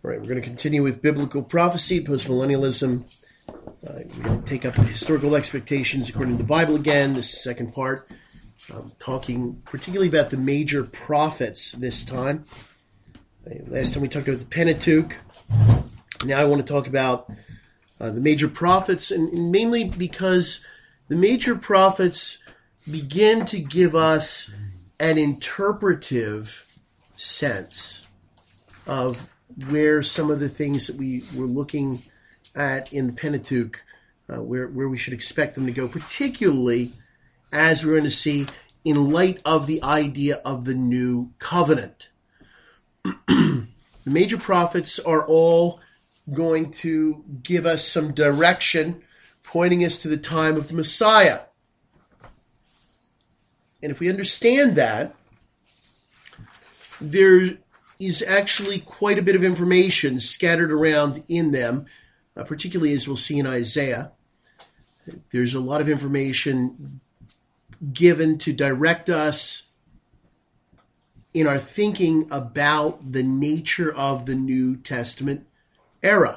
All right, we're going to continue with biblical prophecy, postmillennialism. We're going to take up historical expectations according to the Bible again. This second part, talking particularly about the major prophets this time. Last time we talked about the Pentateuch. Now I want to talk about the major prophets, and mainly because the major prophets begin to give us an interpretive sense of where some of the things that we were looking at in the Pentateuch, where we should expect them to go, particularly as we're going to see in light of the idea of the new covenant. The major prophets are all going to give us some direction, pointing us to the time of the Messiah. And if we understand that, there is actually quite a bit of information scattered around in them, particularly as we'll see in Isaiah. There's a lot of information given to direct us in our thinking about the nature of the New Testament era.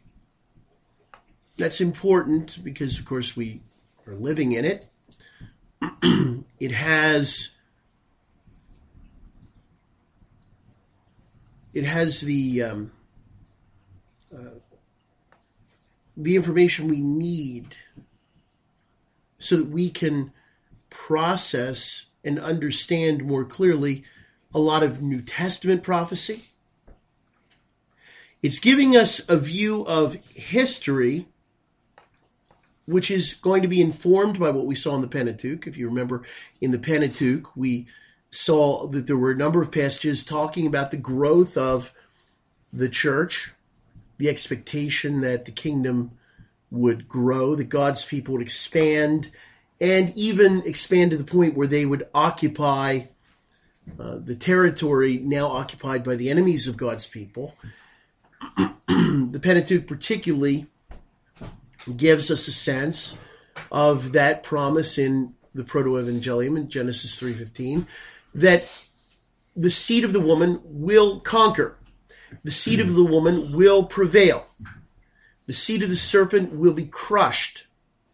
That's important because, of course, we are living in it. It has the information we need so that we can process and understand more clearly a lot of New Testament prophecy. It's giving us a view of history which is going to be informed by what we saw in the Pentateuch. If you remember, in the Pentateuch, we saw that there were a number of passages talking about the growth of the church, the expectation that the kingdom would grow, that God's people would expand, and even expand to the point where they would occupy the territory now occupied by the enemies of God's people. The Pentateuch particularly gives us a sense of that promise in the Proto-Evangelium in Genesis 3:15, that the seed of the woman will conquer. The seed of the woman will prevail. The seed of the serpent will be crushed.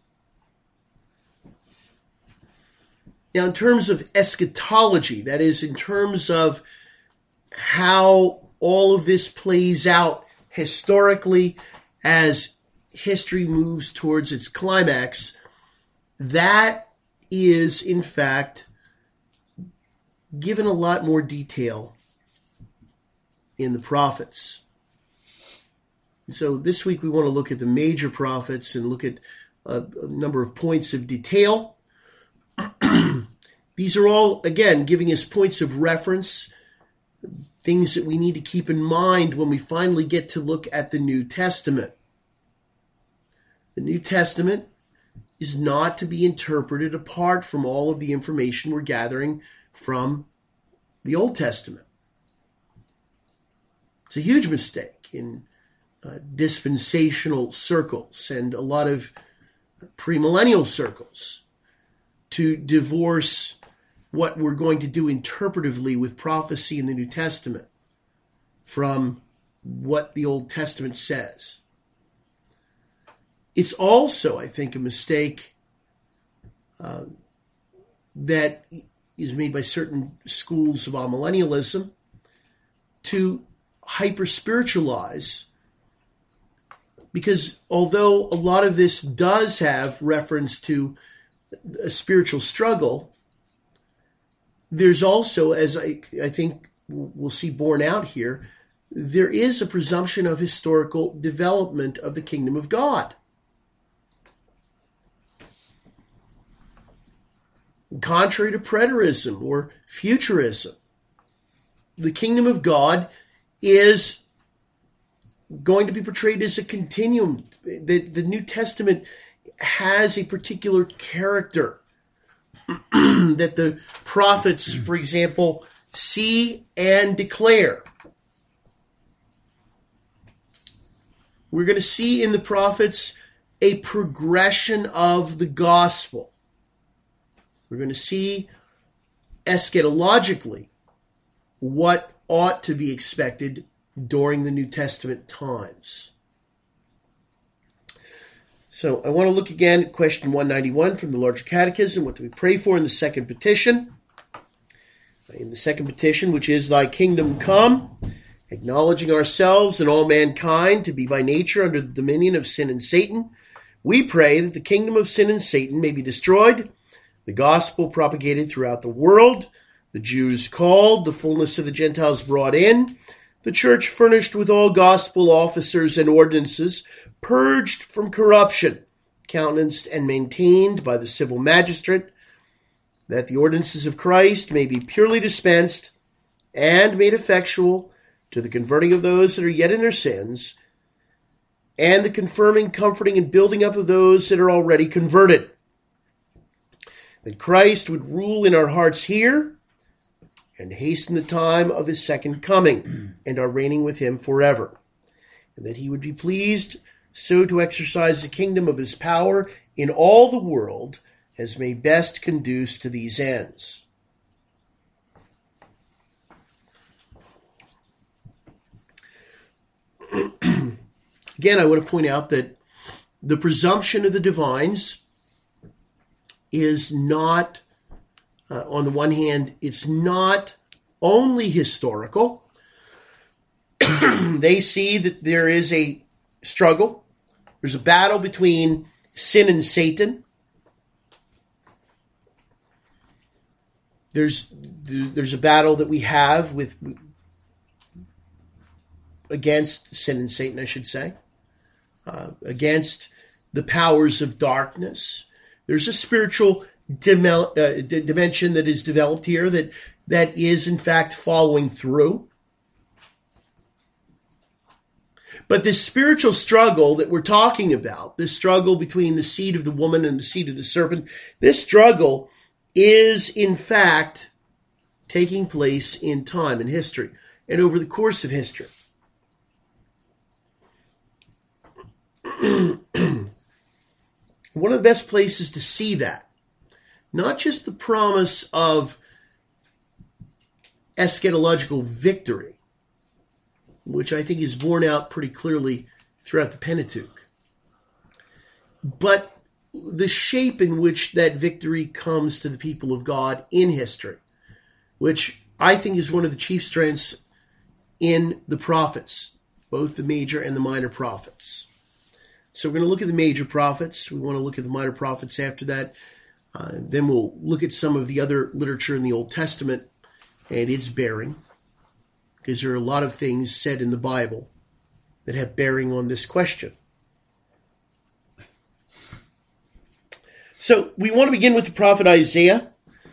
Now, in terms of eschatology, that is, in terms of how all of this plays out historically as history moves towards its climax, that is, in fact, given a lot more detail in the prophets. So this week we want to look at the major prophets and look at a number of points of detail. These are all, again, giving us points of reference, things that we need to keep in mind when we finally get to look at the New Testament. The New Testament is not to be interpreted apart from all of the information we're gathering from the Old Testament. It's a huge mistake in dispensational circles and a lot of premillennial circles to divorce what we're going to do interpretively with prophecy in the New Testament from what the Old Testament says. It's also, I think, a mistake that is made by certain schools of amillennialism to hyper-spiritualize, because although a lot of this does have reference to a spiritual struggle, there's also, as I think we'll see borne out here, there is a presumption of historical development of the kingdom of God. Contrary to preterism or futurism, the kingdom of God is going to be portrayed as a continuum. The New Testament has a particular character that the prophets, for example, see and declare. We're going to see in the prophets a progression of the gospel. We're going to see eschatologically what ought to be expected during the New Testament times. So I want to look again at question 191 from the Larger Catechism. What do we pray for in the second petition? In the second petition, which is, Thy kingdom come, acknowledging ourselves and all mankind to be by nature under the dominion of sin and Satan, we pray that the kingdom of sin and Satan may be destroyed, the gospel propagated throughout the world, the Jews called, the fullness of the Gentiles brought in, the church furnished with all gospel officers and ordinances, purged from corruption, countenanced and maintained by the civil magistrate, that the ordinances of Christ may be purely dispensed and made effectual to the converting of those that are yet in their sins, and the confirming, comforting, and building up of those that are already converted. That Christ would rule in our hearts here, and hasten the time of his second coming, and our reigning with him forever. And that he would be pleased so to exercise the kingdom of his power in all the world as may best conduce to these ends. Again, I want to point out that the presumption of the divines is not, on the one hand, it's not only historical. They see that there is a struggle. There's a battle between sin and Satan. There's a battle that we have against sin and Satan, I should say, against the powers of darkness. There's a spiritual dimension that is developed here that is, in fact, following through. But this spiritual struggle that we're talking about, this struggle between the seed of the woman and the seed of the serpent, this struggle is, in fact, taking place in time, in history, and over the course of history. One of the best places to see that, not just the promise of eschatological victory, which I think is borne out pretty clearly throughout the Pentateuch, but the shape in which that victory comes to the people of God in history, which I think is one of the chief strengths in the prophets, both the major and the minor prophets. So we're going to look at the major prophets. We want to look at the minor prophets after that. Then we'll look at some of the other literature in the Old Testament and its bearing, because there are a lot of things said in the Bible that have bearing on this question. So we want to begin with the prophet Isaiah.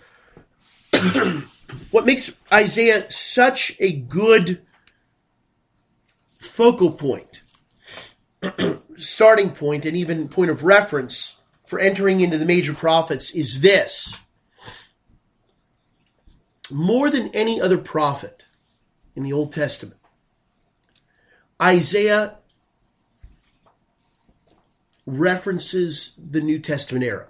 What makes Isaiah such a good focal point, starting point, and even point of reference for entering into the major prophets is this. More than any other prophet in the Old Testament, Isaiah references the New Testament era.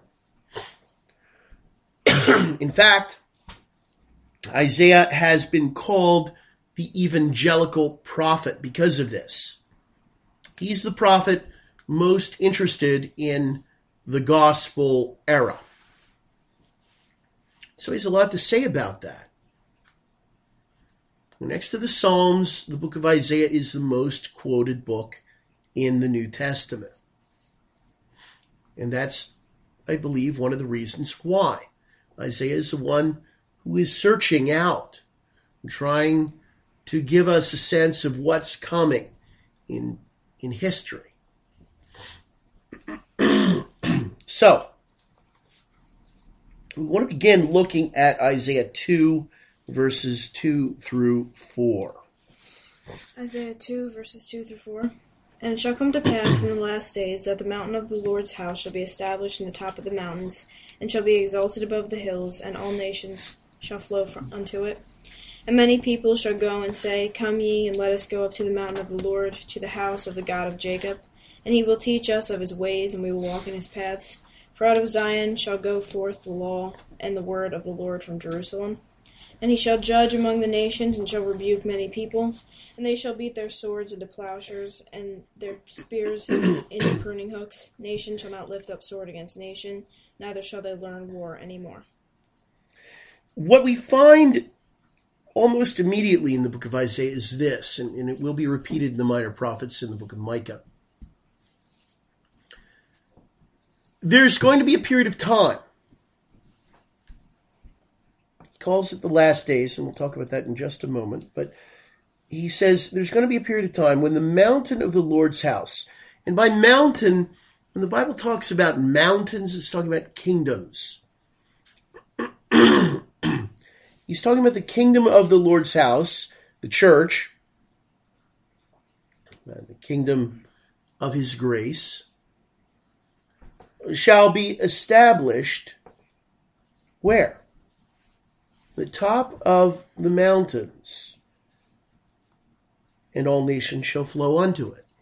In fact, Isaiah has been called the evangelical prophet because of this. He's the prophet most interested in the gospel era. So he has a lot to say about that. Next to the Psalms, the book of Isaiah is the most quoted book in the New Testament. And that's, I believe, one of the reasons why. Isaiah is the one who is searching out and trying to give us a sense of what's coming in history. So, we want to begin looking at Isaiah 2, verses 2 through 4. Isaiah 2, verses 2 through 4. And it shall come to pass in the last days that the mountain of the Lord's house shall be established in the top of the mountains, and shall be exalted above the hills, and all nations shall flow unto it. And many people shall go and say, Come ye, and let us go up to the mountain of the Lord, to the house of the God of Jacob. And he will teach us of his ways, and we will walk in his paths. For out of Zion shall go forth the law and the word of the Lord from Jerusalem. And he shall judge among the nations, and shall rebuke many people. And they shall beat their swords into plowshares, and their spears into pruning hooks. Nation shall not lift up sword against nation, neither shall they learn war any more. What we find almost immediately in the book of Isaiah is this, and it will be repeated in the minor prophets in the book of Micah. There's going to be a period of time. He calls it the last days, and we'll talk about that in just a moment. But he says there's going to be a period of time when the mountain of the Lord's house, and by mountain, when the Bible talks about mountains, it's talking about kingdoms. He's talking about the kingdom of the Lord's house, the church, the kingdom of his grace, shall be established where? The top of the mountains, and all nations shall flow unto it.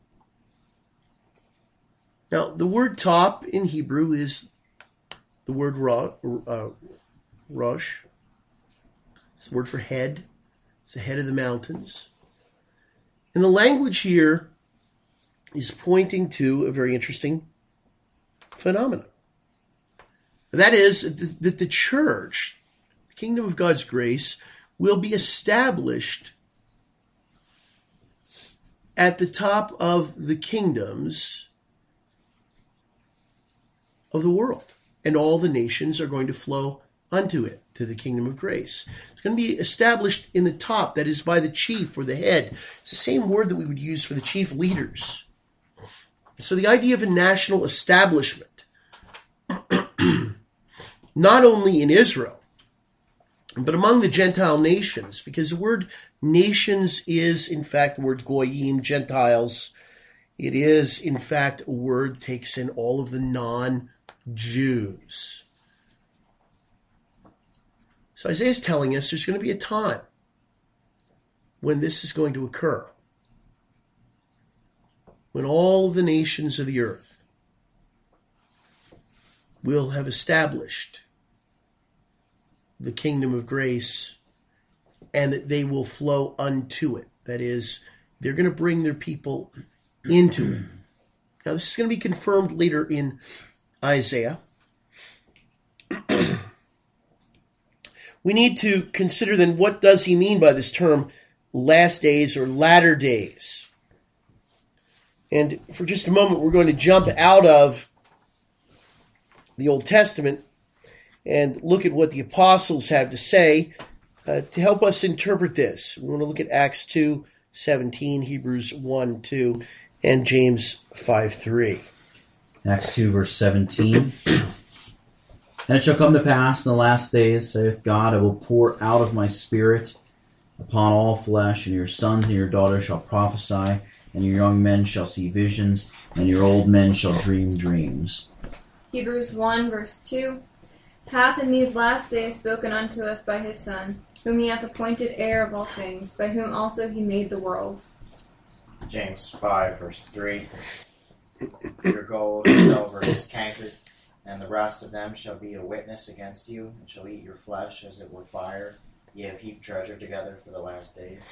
Now, the word top in Hebrew is the word rosh. It's the word for head. It's the head of the mountains. And the language here is pointing to a very interesting phenomenon. That is that the church, the kingdom of God's grace, will be established at the top of the kingdoms of the world. And all the nations are going to flow unto it, to the kingdom of grace. It's going to be established in the top, that is by the chief or the head. It's the same word that we would use for the chief leaders. So the idea of a national establishment, not only in Israel, but among the Gentile nations, because the word nations is, in fact, the word goyim, Gentiles. It is, in fact, a word that takes in all of the non-Jews. So Isaiah is telling us there's going to be a time when this is going to occur. When all the nations of the earth will have established the kingdom of grace, and that they will flow unto it. That is, they're going to bring their people into it. Now, this is going to be confirmed later in Isaiah. We need to consider then, what does he mean by this term last days or latter days? And for just a moment, we're going to jump out of the Old Testament and look at what the apostles have to say to help us interpret this. We want to look at Acts 2:17, Hebrews 1:2, and James 5:3. Acts 2, verse 17. And it shall come to pass in the last days, saith God, I will pour out of my Spirit upon all flesh, and your sons and your daughters shall prophesy, and your young men shall see visions, and your old men shall dream dreams. Hebrews 1, verse 2. Hath in these last days spoken unto us by his Son, whom he hath appointed heir of all things, by whom also he made the worlds. James 5, verse 3. Your gold and silver is cankered, and the rest of them shall be a witness against you, and shall eat your flesh as it were fire. Ye have heaped treasure together for the last days.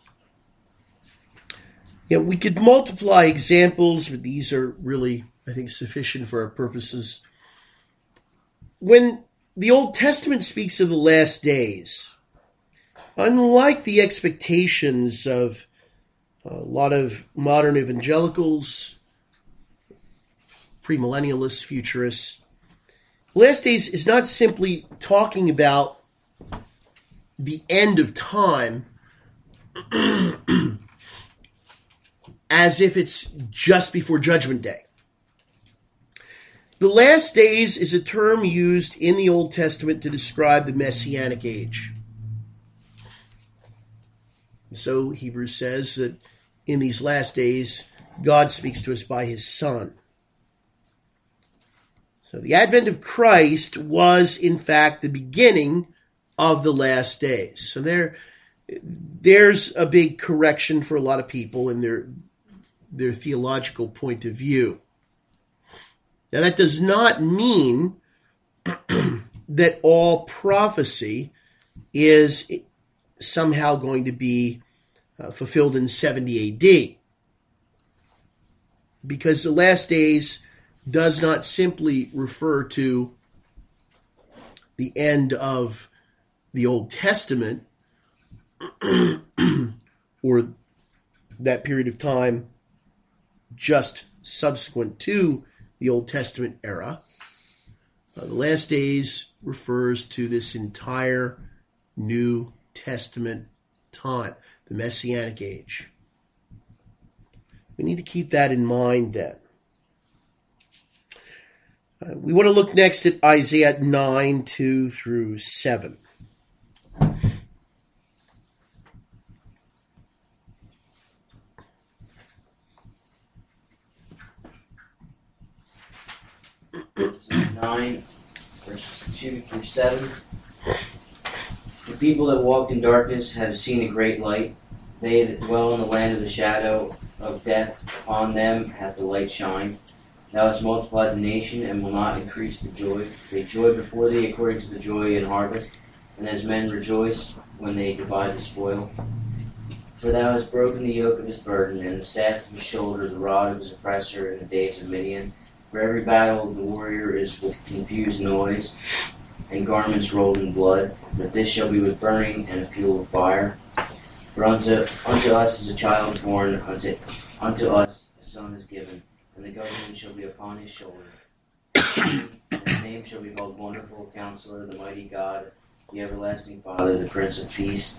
Yeah, we could multiply examples, but these are really, I think, sufficient for our purposes. When the Old Testament speaks of the last days, unlike the expectations of a lot of modern evangelicals, premillennialists, futurists, last days is not simply talking about the end of time as if it's just before Judgment Day. The last days is a term used in the Old Testament to describe the Messianic age. So Hebrews says that in these last days, God speaks to us by his Son. So the advent of Christ was, in fact, the beginning of the last days. So there's a big correction for a lot of people in their theological point of view. Now, that does not mean that all prophecy is somehow going to be fulfilled in 70 AD. Because the last days does not simply refer to the end of the Old Testament or that period of time just subsequent to the Old Testament era. The last days refers to this entire New Testament time, the Messianic age. We need to keep that in mind then. We want to look next at Isaiah 9, 2 through 7. Isaiah 9, verses 2 through 7. The people that walk in darkness have seen a great light. They that dwell in the land of the shadow of death, upon them hath the light shined. Thou hast multiplied the nation, and will not increase the joy. They joy before thee according to the joy in harvest, and as men rejoice when they divide the spoil. For thou hast broken the yoke of his burden, and the staff of his shoulder, the rod of his oppressor, in the days of Midian. For every battle of the warrior is with confused noise, and garments rolled in blood. But this shall be with burning and a peal of fire. For unto us is a child born, unto us a son is given, and the government shall be upon his shoulder. And his name shall be called Wonderful Counselor, the Mighty God, the Everlasting Father, the Prince of Peace.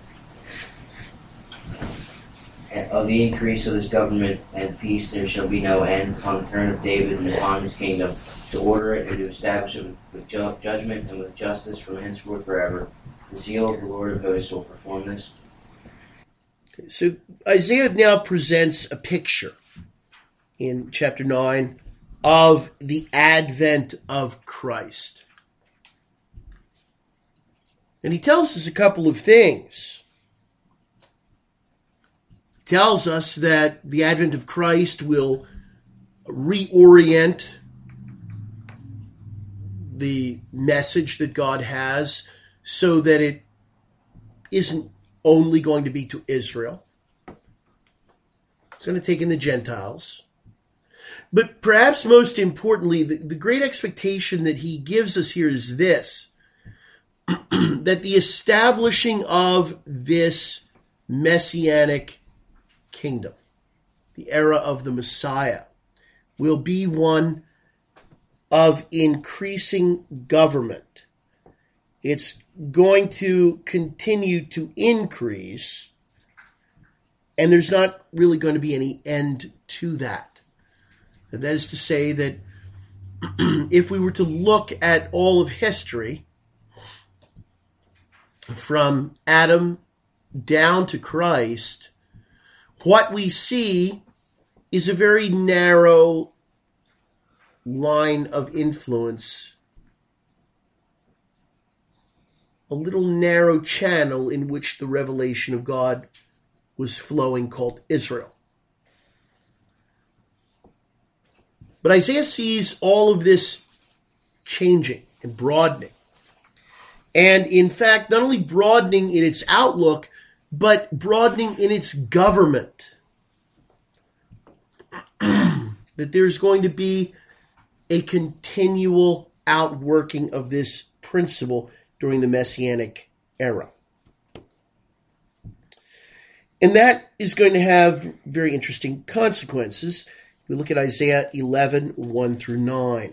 And of the increase of his government and peace there shall be no end, upon the throne of David and upon his kingdom, to order it and to establish it with judgment and with justice from henceforth forever. The zeal of the Lord of hosts will perform this. So Isaiah now presents a picture in chapter 9 of the advent of Christ. And he tells us a couple of things. He tells us that the advent of Christ will reorient the message that God has so that it isn't only going to be to Israel. It's going to take in the Gentiles. But perhaps most importantly, the great expectation that he gives us here is this, that the establishing of this messianic kingdom, the era of the Messiah, will be one of increasing government. It's going to continue to increase, and there's not really going to be any end to that. And that is to say that if we were to look at all of history, from Adam down to Christ, what we see is a very narrow line of influence, a little narrow channel in which the revelation of God was flowing, called Israel. But Isaiah sees all of this changing and broadening. And in fact, not only broadening in its outlook, but broadening in its government. That there's going to be a continual outworking of this principle during the Messianic era. And that is going to have very interesting consequences. We look at Isaiah 11, 1 through 9.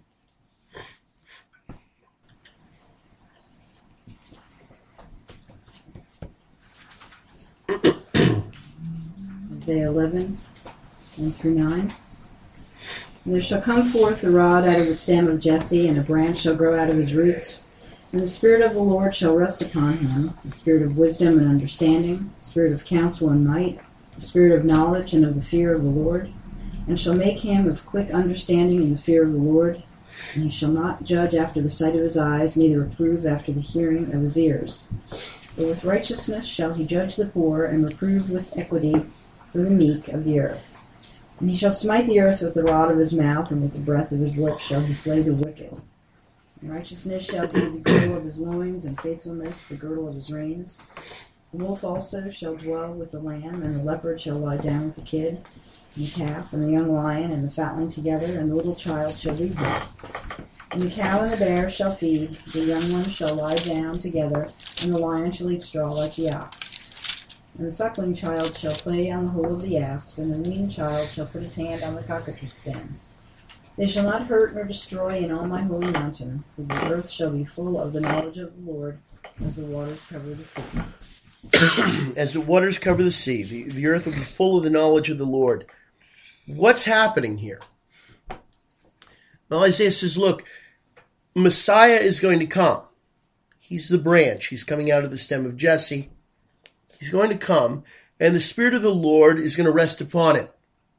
Isaiah 11, 1 through 9. And there shall come forth a rod out of the stem of Jesse, and a branch shall grow out of his roots. And the Spirit of the Lord shall rest upon him, the Spirit of wisdom and understanding, the Spirit of counsel and might, the Spirit of knowledge and of the fear of the Lord, and shall make him of quick understanding in the fear of the Lord. And he shall not judge after the sight of his eyes, neither reprove after the hearing of his ears. But with righteousness shall he judge the poor, and reprove with equity for the meek of the earth. And he shall smite the earth with the rod of his mouth, and with the breath of his lips shall he slay the wicked. Righteousness shall be the girdle of his loins, and faithfulness the girdle of his reins. The wolf also shall dwell with the lamb, and the leopard shall lie down with the kid, and the calf, and the young lion, and the fatling together, and the little child shall lead them. And the cow and the bear shall feed, the young ones shall lie down together, and the lion shall eat straw like the ox. And the suckling child shall play on the hole of the asp, and the weaned child shall put his hand on the cockatrice stem. They shall not hurt nor destroy in all my holy mountain, for the earth shall be full of the knowledge of the Lord, as the waters cover the sea. As the waters cover the sea, the earth will be full of the knowledge of the Lord. What's happening here? Well, Isaiah says, look, Messiah is going to come. He's the branch. He's coming out of the stem of Jesse. He's going to come, and the Spirit of the Lord is going to rest upon him.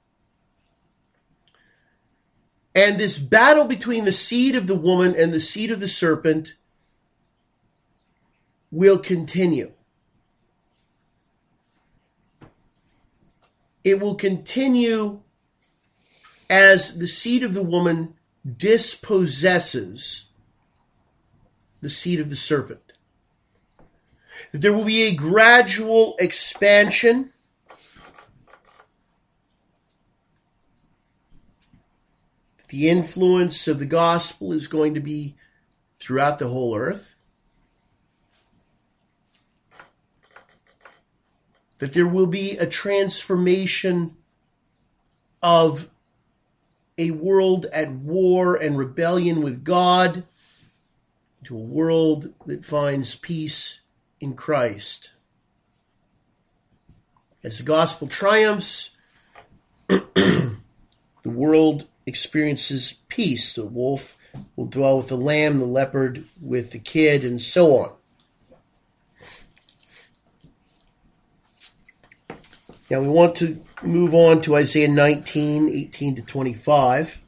And this battle between the seed of the woman and the seed of the serpent will continue. It will continue as the seed of the woman dispossesses the seed of the serpent. There will be a gradual expansion The influence of the gospel is going to be throughout the whole earth. That there will be a transformation of a world at war and rebellion with God into a world that finds peace in Christ. As the gospel triumphs, the world experiences peace. The wolf will dwell with the lamb, the leopard with the kid, and so on. Now we want to move on to Isaiah 19, 18 to 25.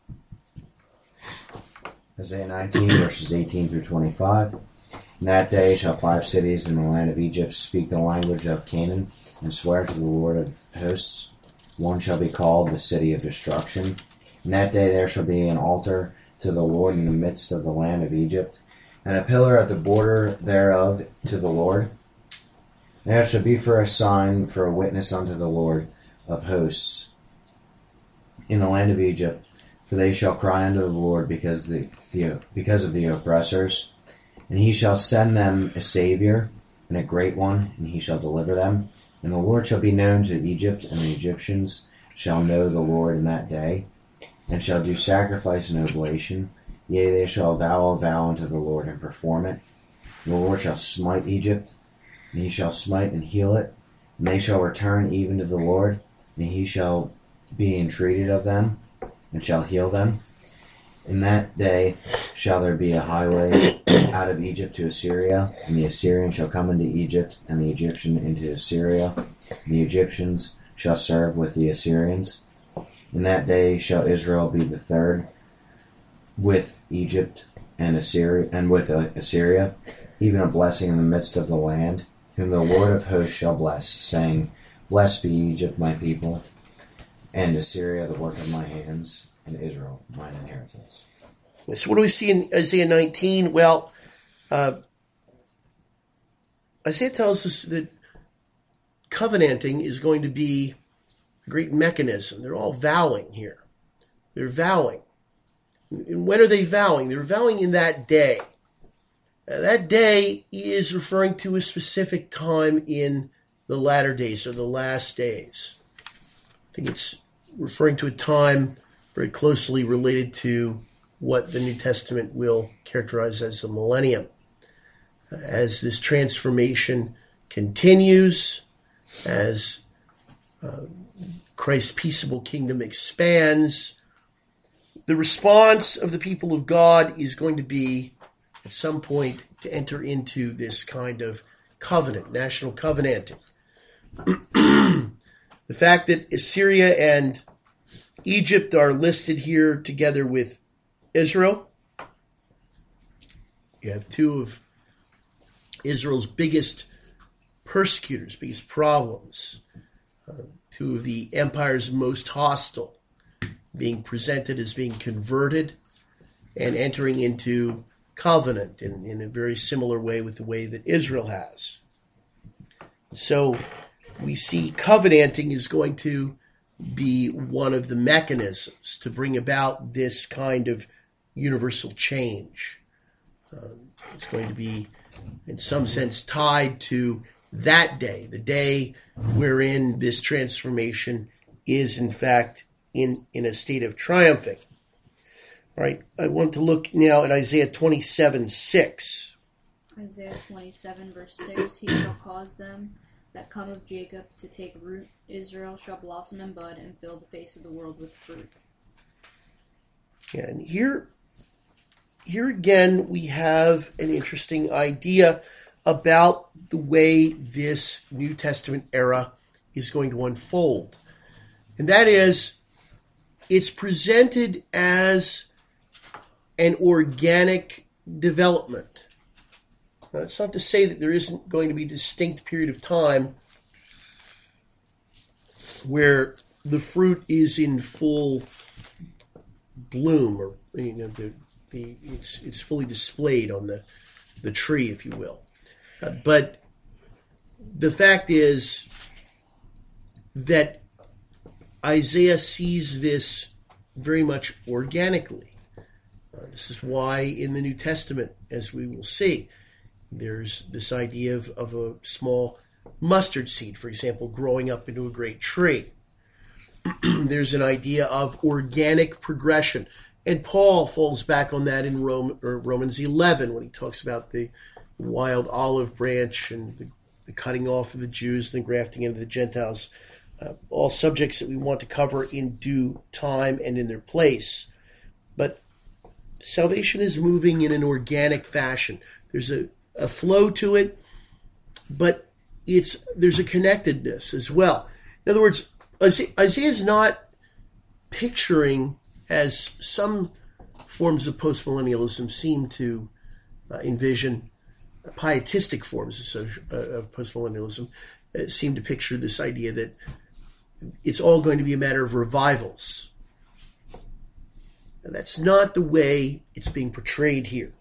Isaiah 19, verses 18 through 25. In that day shall 5 cities in the land of Egypt speak the language of Canaan and swear to the Lord of hosts. One shall be called the city of destruction. In that day there shall be an altar to the Lord in the midst of the land of Egypt, and a pillar at the border thereof to the Lord. And it shall be for a sign, for a witness unto the Lord of hosts in the land of Egypt. For they shall cry unto the Lord because of the oppressors. And he shall send them a Savior, and a great one, and he shall deliver them. And the Lord shall be known to Egypt, and the Egyptians shall know the Lord in that day, and shall do sacrifice and oblation. Yea, they shall vow a vow unto the Lord, and perform it. And the Lord shall smite Egypt, and he shall smite and heal it. And they shall return even to the Lord, and he shall be entreated of them, and shall heal them. In that day shall there be a highway out of Egypt to Assyria, and the Assyrian shall come into Egypt, and the Egyptian into Assyria, and the Egyptians shall serve with the Assyrians. In that day shall Israel be the third with Egypt and Assyria, and with Assyria, even a blessing in the midst of the land, whom the Lord of hosts shall bless, saying, Blessed be Egypt, my people, and Assyria, the work of my hands, and Israel, mine inheritance. So what do we see in Isaiah 19? Well, Isaiah tells us that covenanting is going to be a great mechanism. They're all vowing here. They're vowing. And when are they vowing? They're vowing in that day. That day is referring to a specific time in the latter days, or the last days. I think it's referring to a time very closely related to what the New Testament will characterize as the millennium. As this transformation continues, as Christ's peaceable kingdom expands, the response of the people of God is going to be, at some point, to enter into this kind of covenant, national covenanting. The fact that Assyria and Egypt are listed here together with Israel. You have two of Israel's biggest persecutors, biggest problems. Two of the empire's most hostile being presented as being converted and entering into covenant in a very similar way with the way that Israel has. So we see covenanting is going to be one of the mechanisms to bring about this kind of universal change. It's going to be, in some sense, tied to that day, the day wherein this transformation is, in fact, in a state of triumphing. All right, I want to look now at Isaiah 27:6. Isaiah 27, verse 6, He shall cause them that come of Jacob to take root. Israel shall blossom and bud and fill the face of the world with fruit. Yeah, and here again we have an interesting idea about the way this New Testament era is going to unfold. And that is, it's presented as an organic development. Now, it's not to say that there isn't going to be a distinct period of time where the fruit is in full bloom, or it's fully displayed on the tree, if you will. But the fact is that Isaiah sees this very much organically. This is why in the New Testament, as we will see, there's this idea of a small mustard seed, for example, growing up into a great tree. There's an idea of organic progression. And Paul falls back on that in Romans 11 when he talks about the wild olive branch and the cutting off of the Jews and the grafting into the Gentiles. All subjects that we want to cover in due time and in their place. But salvation is moving in an organic fashion. There's a flow to it, but there's a connectedness as well. In other words, Isaiah is not picturing, as some forms of postmillennialism seem to envision, pietistic forms of postmillennialism seem to picture this idea that it's all going to be a matter of revivals. And that's not the way it's being portrayed here.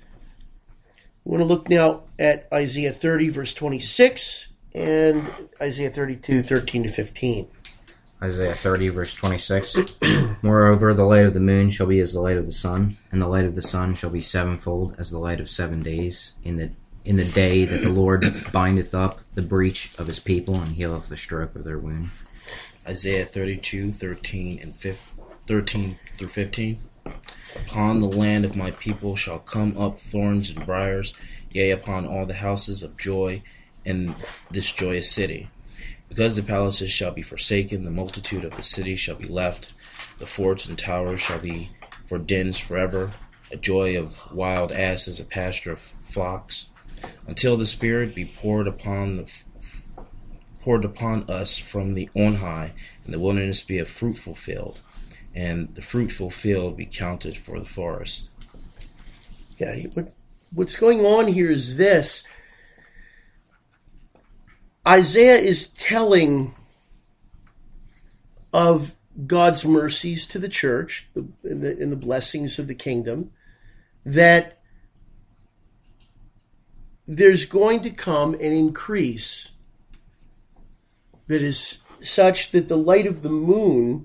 We want to look now at Isaiah 30, verse 26, and Isaiah 32, 13 to 15. Isaiah 30, verse 26. Moreover, the light of the moon shall be as the light of the sun, and the light of the sun shall be sevenfold as the light of 7 days, in the day that the Lord bindeth up the breach of his people and healeth the stroke of their wound. Isaiah 32, 13 through 15. Upon the land of my people shall come up thorns and briars, yea, upon all the houses of joy in this joyous city. Because the palaces shall be forsaken, the multitude of the cities shall be left, the forts and towers shall be for dens forever, a joy of wild asses, a pasture of flocks, until the Spirit be poured upon us from the on high, and the wilderness be a fruitful field, and the fruitful field be counted for the forest. Yeah, what's going on here is this. Isaiah is telling of God's mercies to the church in the blessings of the kingdom, that there's going to come an increase that is such that the light of the moon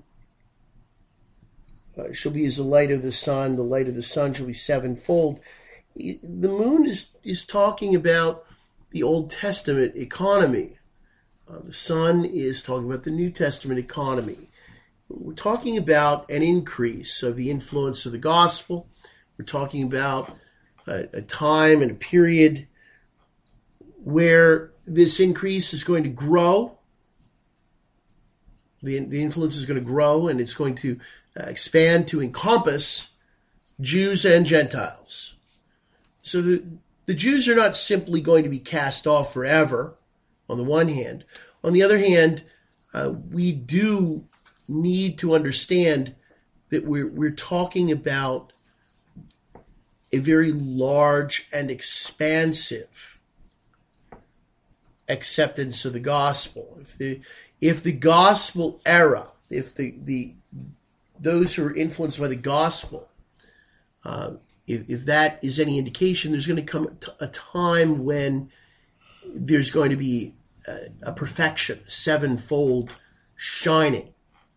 shall be as the light of the sun. The light of the sun shall be sevenfold. The moon is talking about the Old Testament economy. The sun is talking about the New Testament economy. We're talking about an increase of the influence of the gospel. We're talking about a time and a period where this increase is going to grow. The influence is going to grow, and it's going to expand to encompass Jews and Gentiles. So the Jews are not simply going to be cast off forever, on the one hand. On the other hand, we do need to understand that we're talking about a very large and expansive acceptance of the gospel. If the gospel era, if those who are influenced by the gospel if that is any indication, there's going to come a time when there's going to be a perfection, sevenfold shining.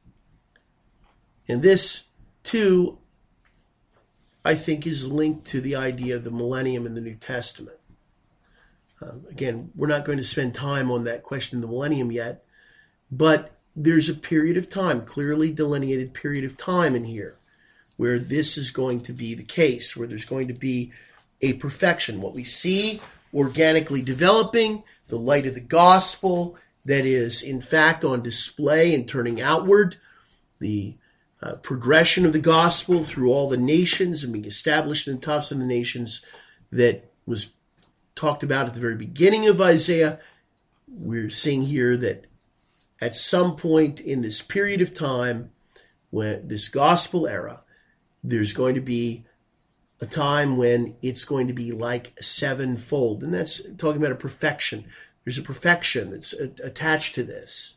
And this, too, I think is linked to the idea of the millennium in the New Testament. Again, we're not going to spend time on that question of the millennium yet, but there's a period of time, clearly delineated period of time in here, where this is going to be the case, where there's going to be a perfection. What we see organically developing, the light of the gospel that is, in fact, on display and turning outward, the progression of the gospel through all the nations and being established in the tops of the nations that was talked about at the very beginning of Isaiah. We're seeing here that at some point in this period of time, when this gospel era, there's going to be a time when it's going to be like sevenfold. And that's talking about a perfection. There's a perfection that's attached to this.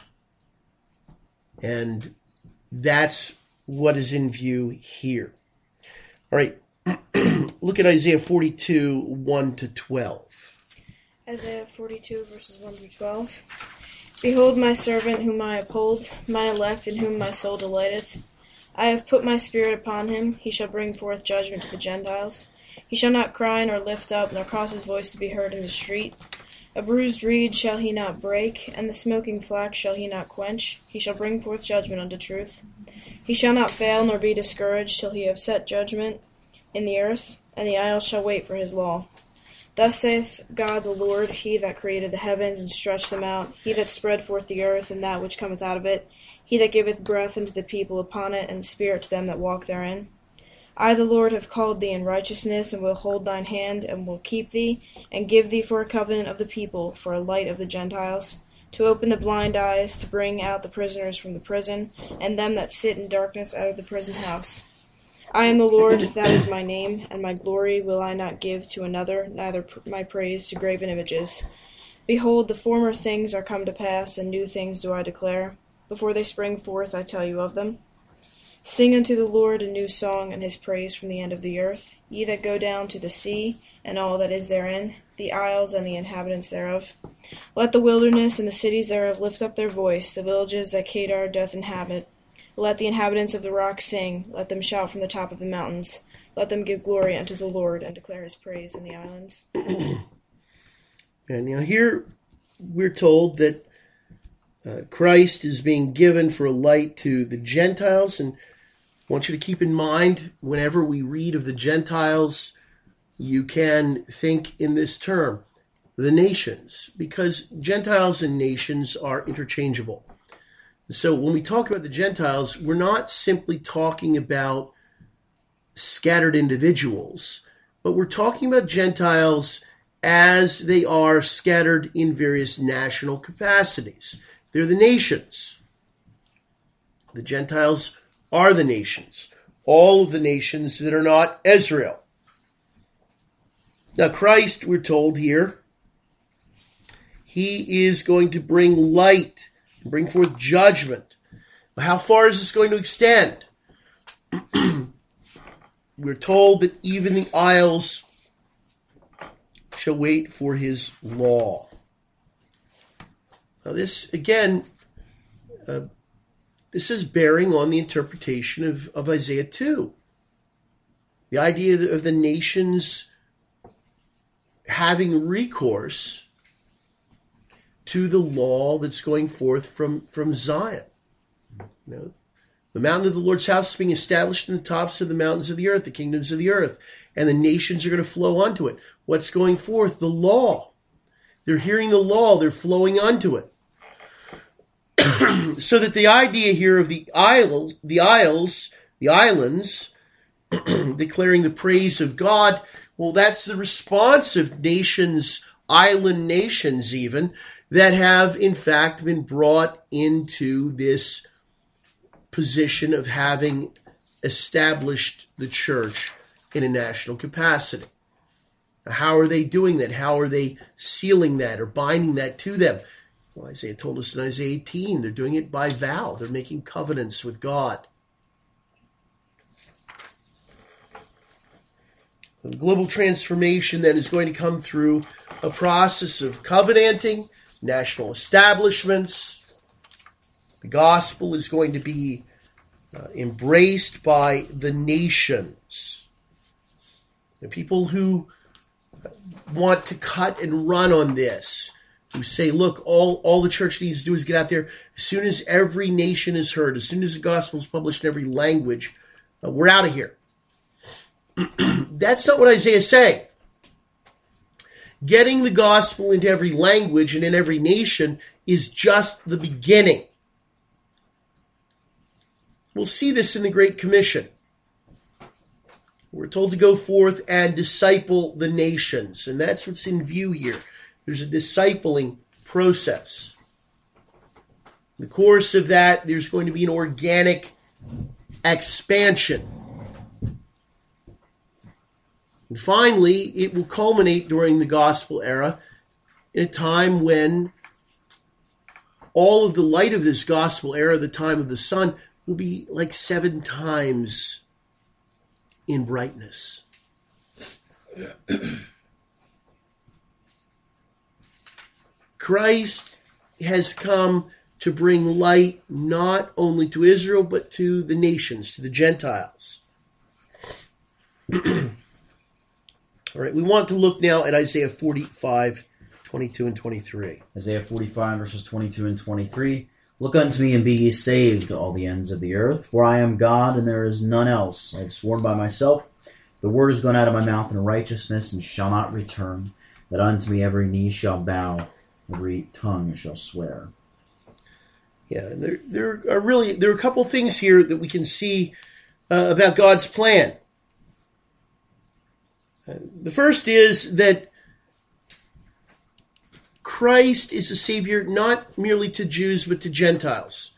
And that's what is in view here. All right. Look at Isaiah 42, 1 to 12. Isaiah 42, verses 1 through 12. Behold my servant whom I uphold, my elect in whom my soul delighteth. I have put my spirit upon him. He shall bring forth judgment to the Gentiles. He shall not cry nor lift up, nor cause his voice to be heard in the street. A bruised reed shall he not break, and the smoking flax shall he not quench. He shall bring forth judgment unto truth. He shall not fail nor be discouraged till he have set judgment in the earth, and the isles shall wait for his law. Thus saith God the Lord, he that created the heavens and stretched them out, he that spread forth the earth and that which cometh out of it, he that giveth breath unto the people upon it, and spirit to them that walk therein. I the Lord have called thee in righteousness, and will hold thine hand, and will keep thee, and give thee for a covenant of the people, for a light of the Gentiles, to open the blind eyes, to bring out the prisoners from the prison, and them that sit in darkness out of the prison house. I am the Lord, that is my name, and my glory will I not give to another, neither my praise to graven images. Behold, the former things are come to pass, and new things do I declare. Before they spring forth, I tell you of them. Sing unto the Lord a new song, and his praise from the end of the earth. Ye that go down to the sea, and all that is therein, the isles and the inhabitants thereof. Let the wilderness and the cities thereof lift up their voice, the villages that Kedar doth inhabit. Let the inhabitants of the rocks sing, let them shout from the top of the mountains. Let them give glory unto the Lord, and declare his praise in the islands. And now here we're told that Christ is being given for a light to the Gentiles, and I want you to keep in mind, whenever we read of the Gentiles, you can think in this term, the nations, because Gentiles and nations are interchangeable. So when we talk about the Gentiles, we're not simply talking about scattered individuals, but we're talking about Gentiles as they are scattered in various national capacities. They're the nations. The Gentiles are the nations. All of the nations that are not Israel. Now Christ, we're told here, he is going to bring light and bring forth judgment. How far is this going to extend? We're told that even the isles shall wait for his law. Now this, again, this is bearing on the interpretation of Isaiah 2. The idea of the nations having recourse to the law that's going forth from Zion. You know, the mountain of the Lord's house is being established in the tops of the mountains of the earth, the kingdoms of the earth, and the nations are going to flow onto it. What's going forth? The law. They're hearing the law. They're flowing onto it. So that the idea here of the islands, declaring the praise of God, well, that's the response of nations, island nations even, that have in fact been brought into this position of having established the church in a national capacity. How are they doing that? How are they sealing that or binding that to them? Well, Isaiah told us in Isaiah 18, they're doing it by vow. They're making covenants with God. The global transformation that is going to come through a process of covenanting, national establishments. The gospel is going to be embraced by the nations. The people who want to cut and run on this, who say, look, all the church needs to do is get out there. As soon as every nation is heard, as soon as the gospel is published in every language, we're out of here. That's not what Isaiah is saying. Getting the gospel into every language and in every nation is just the beginning. We'll see this in the Great Commission. We're told to go forth and disciple the nations, and that's what's in view here. There's a discipling process. In the course of that, there's going to be an organic expansion. And finally, it will culminate during the gospel era in a time when all of the light of this gospel era, the time of the sun, will be like 7 times in brightness. Christ has come to bring light not only to Israel, but to the nations, to the Gentiles. All right, we want to look now at Isaiah 45, 22 and 23. Isaiah 45, verses 22 and 23. Look unto me and be ye saved, all the ends of the earth, for I am God and there is none else. I have sworn by myself, the word is gone out of my mouth in righteousness and shall not return, that unto me every knee shall bow, every tongue shall swear. Yeah, and there are a couple things here that we can see about God's plan. The first is that Christ is a Savior not merely to Jews, but to Gentiles.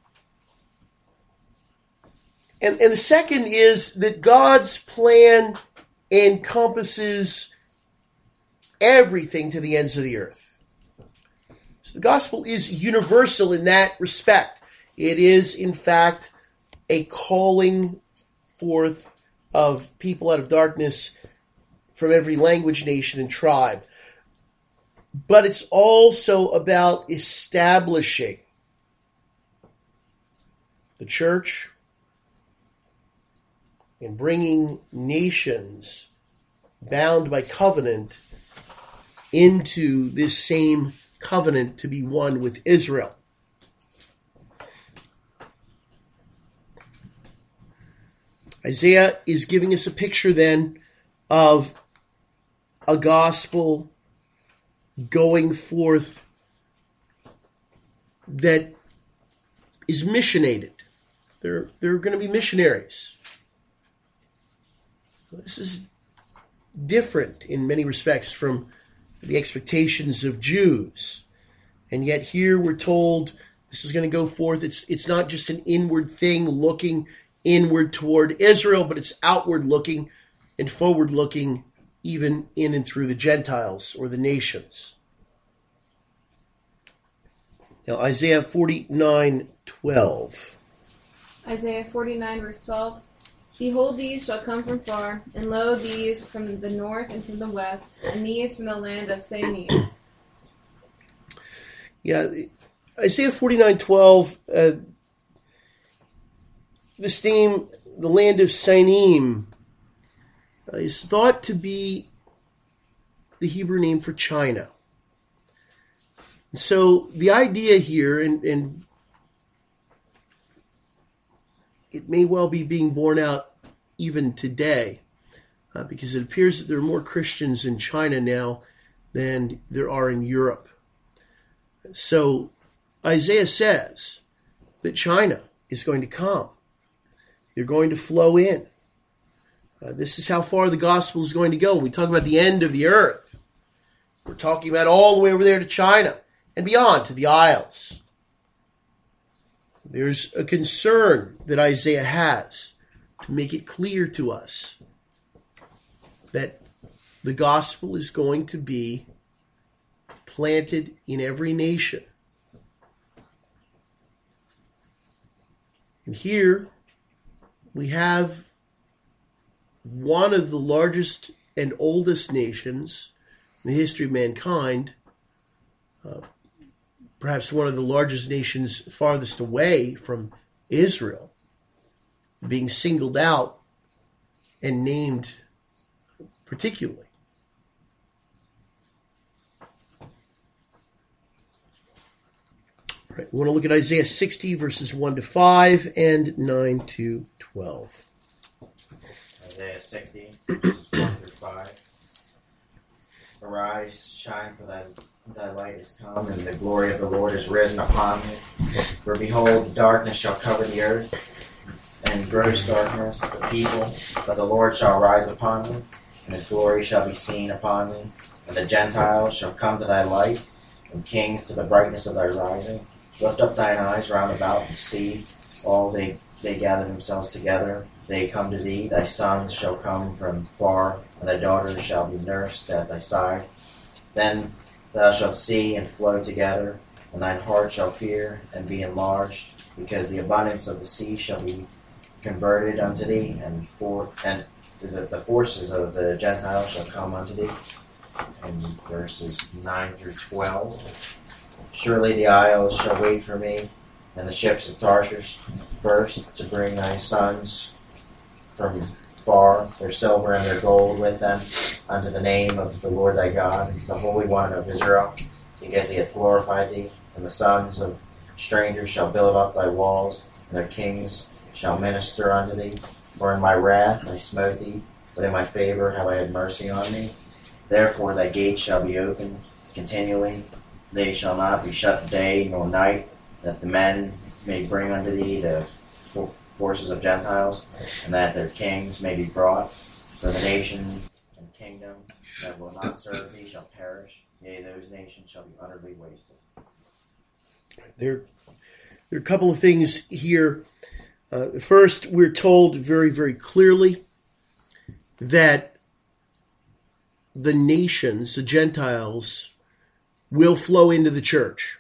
And the second is that God's plan encompasses everything to the ends of the earth. So the gospel is universal in that respect. It is, in fact, a calling forth of people out of darkness from every language, nation, and tribe. But it's also about establishing the church and bringing nations bound by covenant into this same covenant to be one with Israel. Isaiah is giving us a picture then of a gospel going forth that is missionated. There are going to be missionaries. This is different in many respects from the expectations of Jews. And yet here we're told this is going to go forth. It's not just an inward thing looking inward toward Israel, but it's outward looking and forward looking even in and through the Gentiles or the nations. Now Isaiah 49:12. Isaiah 49, verse 12. Behold, these shall come from far, and lo, these from the north and from the west, and these from the land of Seinim. Yeah, Isaiah 49:12, this name, the land of Seinim, is thought to be the Hebrew name for China. So the idea here, and it may well be being borne out even today, because it appears that there are more Christians in China now than there are in Europe. So Isaiah says that China is going to come. They're going to flow in. This is how far the gospel is going to go. When we talk about the end of the earth, we're talking about all the way over there to China and beyond to the Isles. There's a concern that Isaiah has to make it clear to us that the gospel is going to be planted in every nation. And here we have one of the largest and oldest nations in the history of mankind, perhaps one of the largest nations farthest away from Israel, being singled out and named particularly. All right, we want to look at Isaiah 60, verses 1 to 5 and 9 to 12. Isaiah 60, verses 1 through 5. Arise, shine, for thy light is come, and the glory of the Lord is risen upon thee. For behold, darkness shall cover the earth, and gross darkness the people. But the Lord shall rise upon thee, and his glory shall be seen upon thee. And the Gentiles shall come to thy light, and kings to the brightness of thy rising. Lift up thine eyes round about, and see all they gather themselves together. They come to thee, thy sons shall come from far, and thy daughters shall be nursed at thy side. Then thou shalt see and flow together, and thine heart shall fear and be enlarged, because the abundance of the sea shall be converted unto thee, and the forces of the Gentiles shall come unto thee. And verses 9 through 12. Surely the isles shall wait for me, and the ships of Tarshish first, to bring thy sons from far, their silver and their gold with them, unto the name of the Lord thy God, the Holy One of Israel, because he hath glorified thee. And the sons of strangers shall build up thy walls, and their kings shall minister unto thee. For in my wrath I smote thee, but in my favor have I had mercy on thee. Therefore thy gates shall be opened continually, they shall not be shut day nor night, that the men may bring unto thee the forces of Gentiles, and that their kings may be brought. For the nation and kingdom that will not serve thee shall perish, yea, those nations shall be utterly wasted. There are a couple of things here. First, we're told very, very clearly that the nations, the Gentiles, will flow into the church.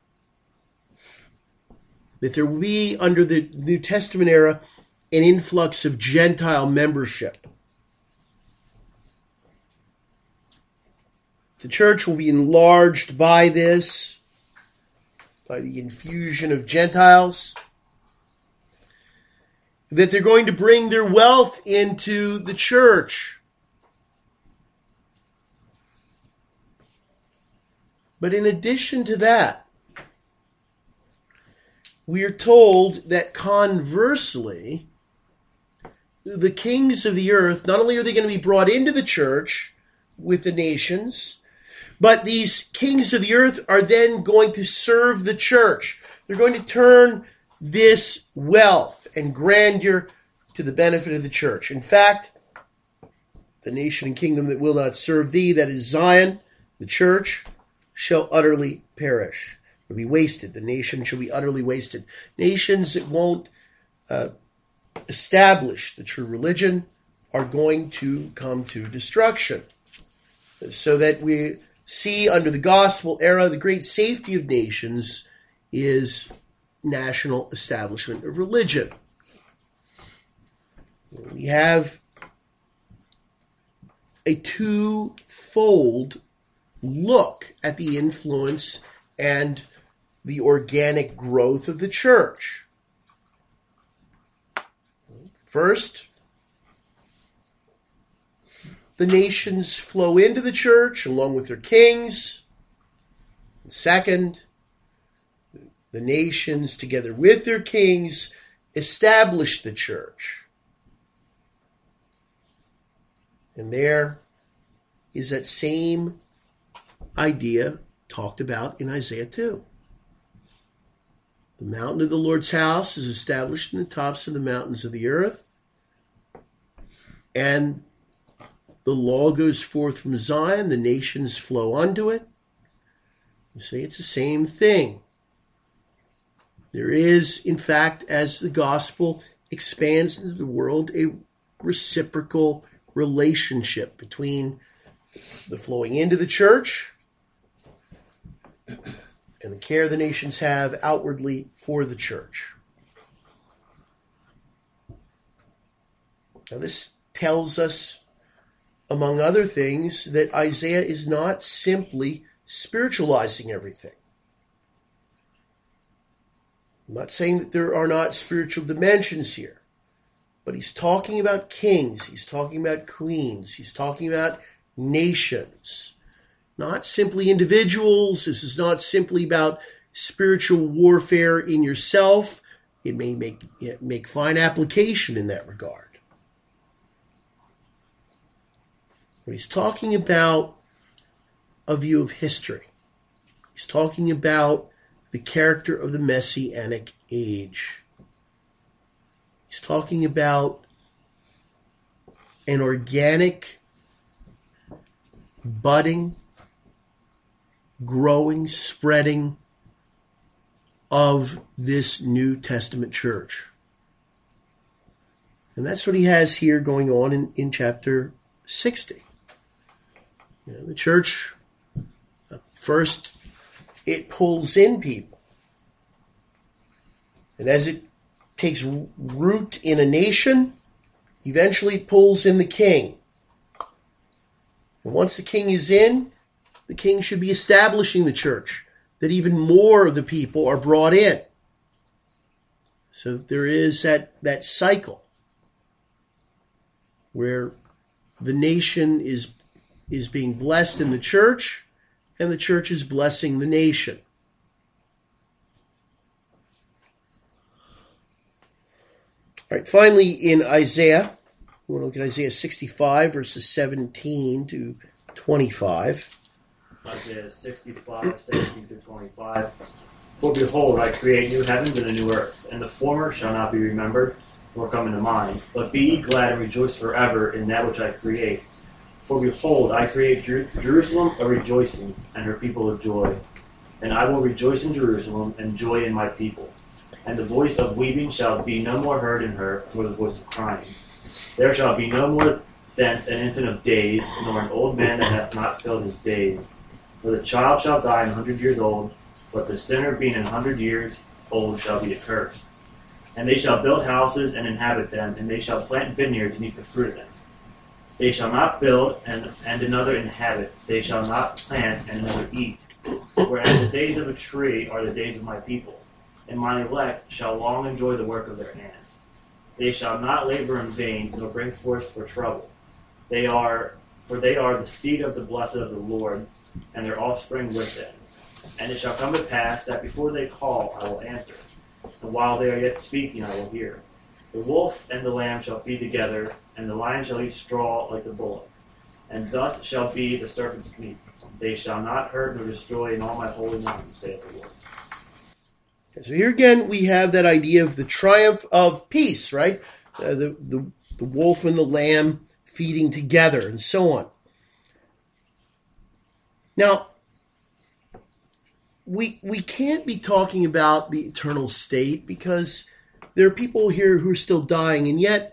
That there will be, under the New Testament era, an influx of Gentile membership. The church will be enlarged by this, by the infusion of Gentiles. That they're going to bring their wealth into the church. But in addition to that, we are told that conversely, the kings of the earth, not only are they going to be brought into the church with the nations, but these kings of the earth are then going to serve the church. They're going to turn this wealth and grandeur to the benefit of the church. In fact, the nation and kingdom that will not serve thee, that is Zion, the church, shall utterly perish. Will be wasted. The nation shall be utterly wasted. Nations that won't establish the true religion are going to come to destruction. So that we see under the gospel era, the great safety of nations is national establishment of religion. We have a twofold look at the influence and the organic growth of the church. First, the nations flow into the church along with their kings. Second, the nations, together with their kings, establish the church. And there is that same idea talked about in Isaiah 2. The mountain of the Lord's house is established in the tops of the mountains of the earth, and the law goes forth from Zion, the nations flow unto it. You see, it's the same thing. There is, in fact, as the gospel expands into the world, a reciprocal relationship between the flowing into the church and the care the nations have outwardly for the church. Now, this tells us, among other things, that Isaiah is not simply spiritualizing everything. I'm not saying that there are not spiritual dimensions here, but he's talking about kings, he's talking about queens, he's talking about nations, not simply individuals. This is not simply about spiritual warfare in yourself. It may make fine application in that regard. But he's talking about a view of history. He's talking about the character of the Messianic age. He's talking about an organic, budding, growing, spreading of this New Testament church. And that's what he has here going on in chapter 60. The church, first, it pulls in people. And as it takes root in a nation, eventually it pulls in the king. And once the king is in, the king should be establishing the church, that even more of the people are brought in. So there is that cycle where the nation is being blessed in the church, and the church is blessing the nation. All right, finally in Isaiah, we want to look at Isaiah 65, verses 17 to 25. Isaiah 65, 17 through 25. For behold, I create new heavens and a new earth, and the former shall not be remembered, nor come into mind. But be ye glad and rejoice forever in that which I create. For behold, I create Jerusalem a rejoicing, and her people a joy. And I will rejoice in Jerusalem, and joy in my people. And the voice of weeping shall be no more heard in her, nor the voice of crying. There shall be no more thence an infant of days, nor an old man that hath not filled his days. For the child shall die 100 years old, but the sinner being 100 years old shall be accursed. And they shall build houses and inhabit them, and they shall plant vineyards and eat the fruit of them. They shall not build and another inhabit. They shall not plant and another eat. Whereas the days of a tree are the days of my people, and my elect shall long enjoy the work of their hands. They shall not labor in vain, nor bring forth for trouble. They are the seed of the blessed of the Lord, and their offspring with them. And it shall come to pass that before they call, I will answer, and while they are yet speaking, I will hear. The wolf and the lamb shall feed together, and the lion shall eat straw like the bullock. And dust shall be the serpent's meat. They shall not hurt nor destroy in all my holy name, saith the Lord. So here again we have that idea of the triumph of peace, right? The wolf and the lamb feeding together and so on. Now, we can't be talking about the eternal state because there are people here who are still dying, and yet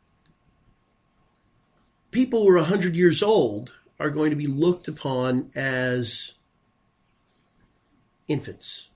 people who are 100 years old are going to be looked upon as infants.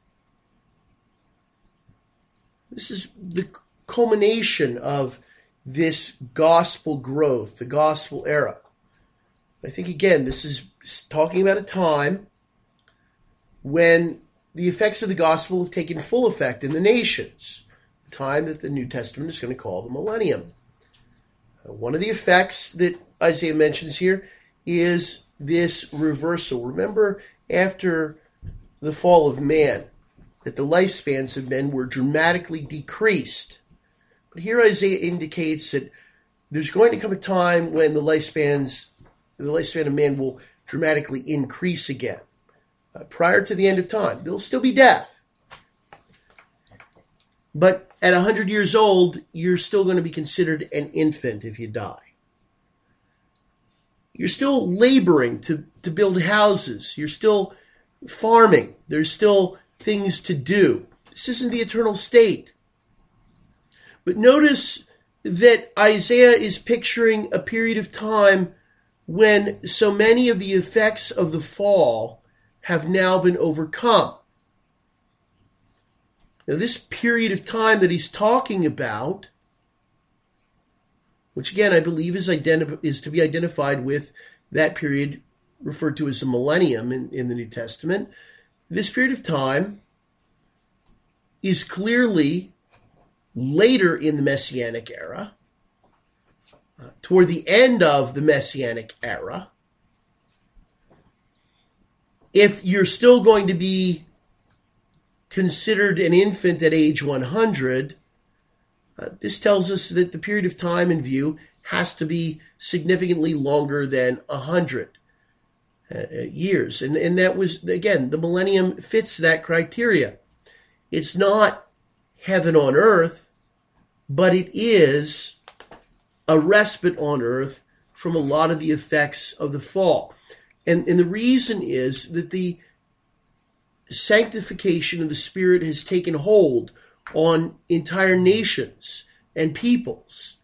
This is the culmination of this gospel growth, the gospel era. I think, again, this is talking about a time when the effects of the gospel have taken full effect in the nations, the time that the New Testament is going to call the millennium. One of the effects that Isaiah mentions here is this reversal. Remember, after the fall of man, that the lifespans of men were dramatically decreased. But here Isaiah indicates that there's going to come a time when the lifespan of man will dramatically increase again. Prior to the end of time, there'll still be death. But at 100 years old, you're still going to be considered an infant if you die. You're still laboring to build houses. You're still farming. There's still things to do. This isn't the eternal state. But notice that Isaiah is picturing a period of time when so many of the effects of the fall have now been overcome. Now, this period of time that he's talking about which again I believe is to be identified with that period referred to as the millennium in the New Testament. This period of time is clearly later in the Messianic era, toward the end of the Messianic era. If you're still going to be considered an infant at age 100, this tells us that the period of time in view has to be significantly longer than 100 years. And that was, again, the millennium fits that criteria. It's not heaven on earth, but it is a respite on earth from a lot of the effects of the fall. And the reason is that the sanctification of the Spirit has taken hold on entire nations and peoples.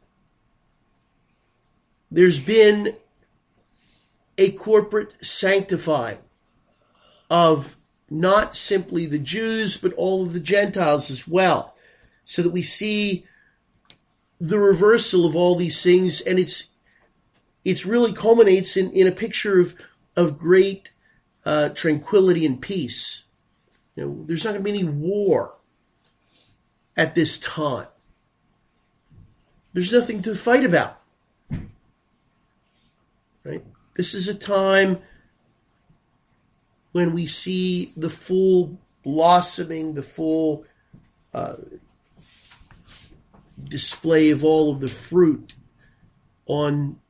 There's been a corporate sanctifying of not simply the Jews, but all of the Gentiles as well, so that we see the reversal of all these things, and it's really culminates in a picture of great tranquility and peace. There's not going to be any war at this time. There's nothing to fight about. Right? This is a time when we see the full blossoming, the full display of all of the fruit on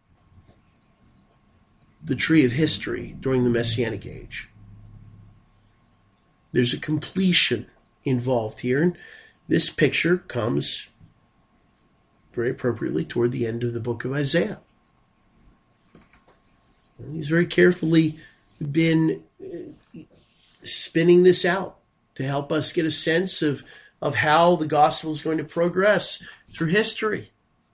the tree of history during the Messianic age. There's a completion involved here, and this picture comes very appropriately toward the end of the book of Isaiah. And he's very carefully been spinning this out to help us get a sense of how the gospel is going to progress through history.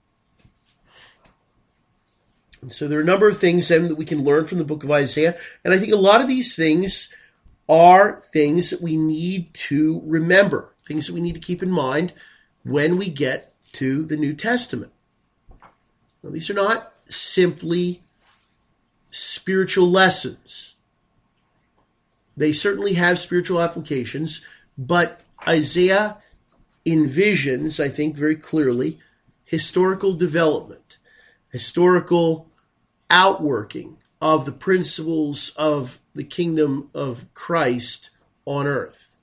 And so there are a number of things then that we can learn from the book of Isaiah, and I think a lot of these things are things that we need to remember, things that we need to keep in mind when we get to the New Testament. Now, these are not simply spiritual lessons. They certainly have spiritual applications, but Isaiah envisions, I think very clearly, historical development, historical outworking of the principles of the kingdom of Christ on earth.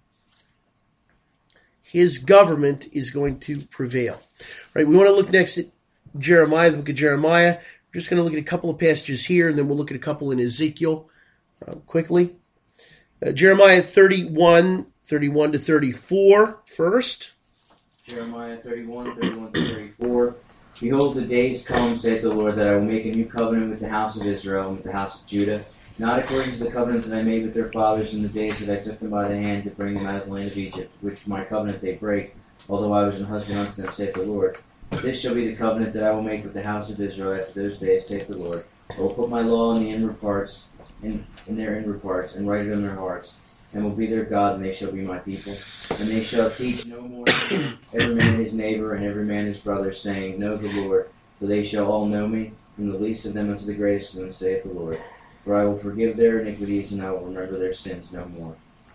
His government is going to prevail. Right? We want to look next at Jeremiah, the book of Jeremiah. We're just going to look at a couple of passages here, and then we'll look at a couple in Ezekiel quickly. Jeremiah 31 to 34 first. Jeremiah 31 to 34. Behold, the days come, saith the Lord, that I will make a new covenant with the house of Israel and with the house of Judah, not according to the covenant that I made with their fathers in the days that I took them by the hand to bring them out of the land of Egypt, which my covenant they break, although I was an husband unto them, saith the Lord. This shall be the covenant that I will make with the house of Israel after those days, saith the Lord. I will put my law in the inward parts, in their inward parts, and write it on their hearts, and will be their God, and they shall be my people. And they shall teach no more every man his neighbor and every man his brother, saying, Know the Lord, for they shall all know me, from the least of them unto the greatest of them, saith the Lord. For I will forgive their iniquities, and I will remember their sins no more.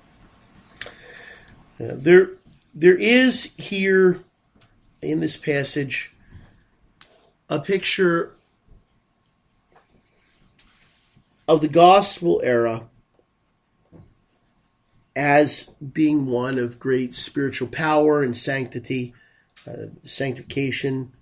There is here in this passage a picture of the gospel era as being one of great spiritual power and sanctity, sanctification.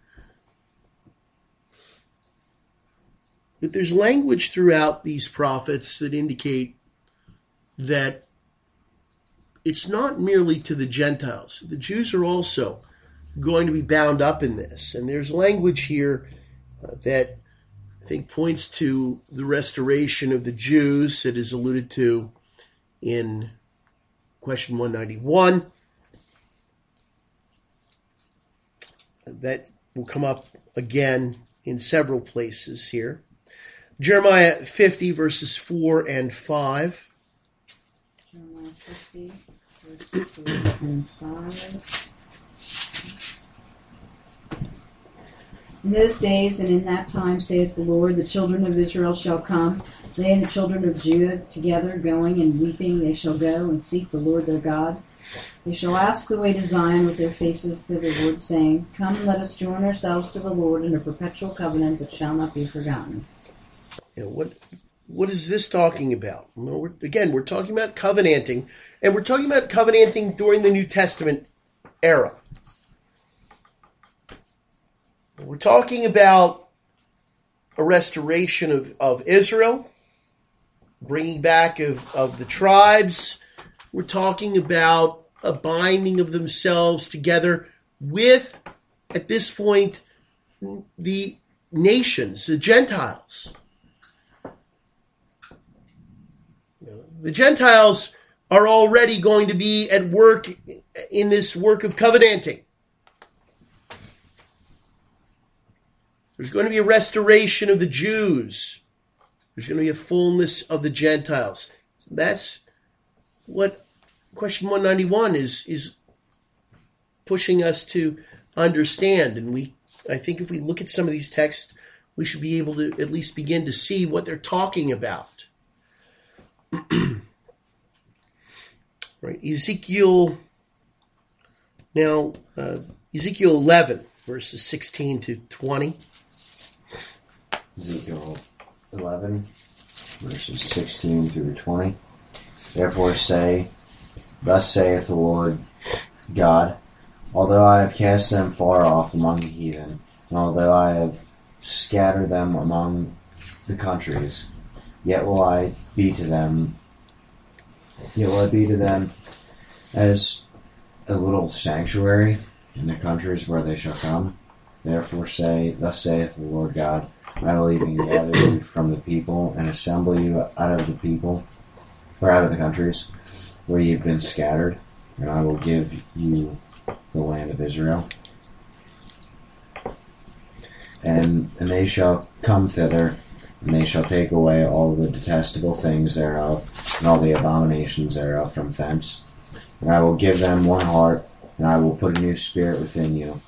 But there's language throughout these prophets that indicate that it's not merely to the Gentiles. The Jews are also going to be bound up in this. And there's language here that I think points to the restoration of the Jews that is alluded to in question 191. That will come up again in several places here. Jeremiah 50, verses 4 and 5. Jeremiah 50, verses 4 and 5. In those days and in that time, saith the Lord, the children of Israel shall come, they and the children of Judah together, going and weeping, they shall go and seek the Lord their God. They shall ask the way to Zion with their faces to the Lord, saying, Come, let us join ourselves to the Lord in a perpetual covenant that shall not be forgotten. What is this talking about? Well, we're talking about covenanting, and we're talking about covenanting during the New Testament era. We're talking about a restoration of Israel, bringing back of the tribes. We're talking about a binding of themselves together with, at this point, the nations, the Gentiles. The Gentiles are already going to be at work in this work of covenanting. There's going to be a restoration of the Jews. There's going to be a fullness of the Gentiles. That's what question 191 is pushing us to understand. And I think if we look at some of these texts, we should be able to at least begin to see what they're talking about. Right, Ezekiel 11, verses 16 to 20. Ezekiel 11, verses 16 through 20. Therefore say, Thus saith the Lord God, although I have cast them far off among the heathen, and although I have scattered them among the countries, yet will I be to them as a little sanctuary in the countries where they shall come. Therefore say, Thus saith the Lord God, I will even gather you from the people and assemble you out of the people, or out of the countries where you've been scattered, and I will give you the land of Israel. And they shall come thither, and they shall take away all the detestable things thereof, and all the abominations thereof from thence. And I will give them one heart, and I will put a new spirit within you.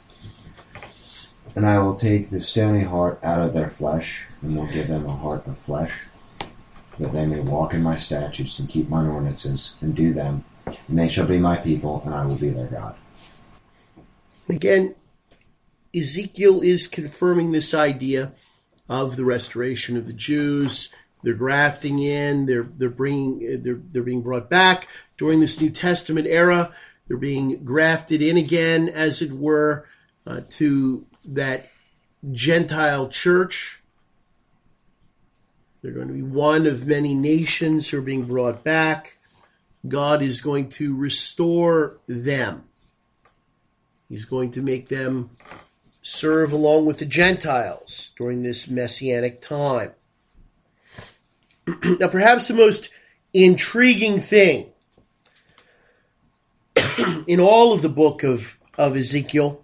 And I will take the stony heart out of their flesh, and will give them a heart of flesh, that they may walk in my statutes and keep mine ordinances, and do them. And they shall be my people, and I will be their God. Again, Ezekiel is confirming this idea of the restoration of the Jews. They're grafting in. They're being brought back during this New Testament era. They're being grafted in again, as it were, to that Gentile church. They're going to be one of many nations who are being brought back. God is going to restore them. He's going to make them serve along with the Gentiles during this messianic time. Now, perhaps the most intriguing thing in all of the book of Ezekiel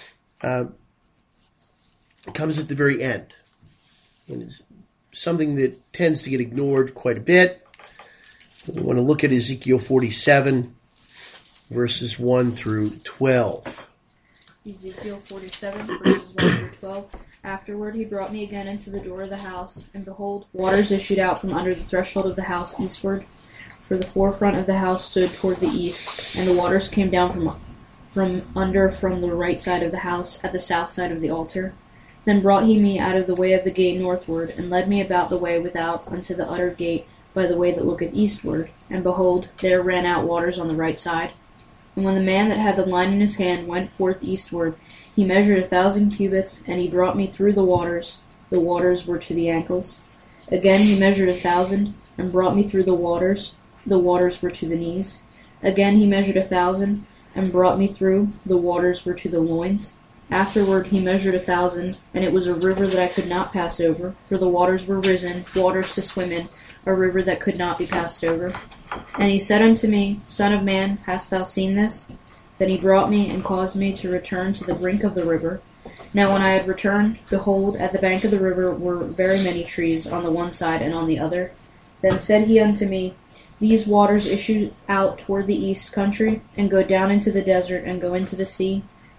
comes at the very end. And it's something that tends to get ignored quite a bit. We want to look at Ezekiel 47, verses 1 through 12. Ezekiel 47, verses 1 through 12. Afterward he brought me again into the door of the house, and behold, waters issued out from under the threshold of the house eastward. For the forefront of the house stood toward the east, and the waters came down from the right side of the house, at the south side of the altar. Then brought he me out of the way of the gate northward, and led me about the way without unto the utter gate by the way that looketh eastward. And behold, there ran out waters on the right side. And when the man that had the line in his hand went forth eastward, he measured 1,000 cubits, and he brought me through the waters. The waters were to the ankles. Again he measured 1,000, and brought me through the waters. The waters were to the knees. Again he measured 1,000, and brought me through. The waters were to the loins. Afterward he measured 1,000, and it was a river that I could not pass over, for the waters were risen, waters to swim in, a river that could not be passed over. And he said unto me, Son of man, hast thou seen this? Then he brought me, and caused me to return to the brink of the river. Now when I had returned, behold, at the bank of the river were very many trees on the one side and on the other. Then said he unto me, These waters issue out toward the east country, and go down into the desert, and go into the sea.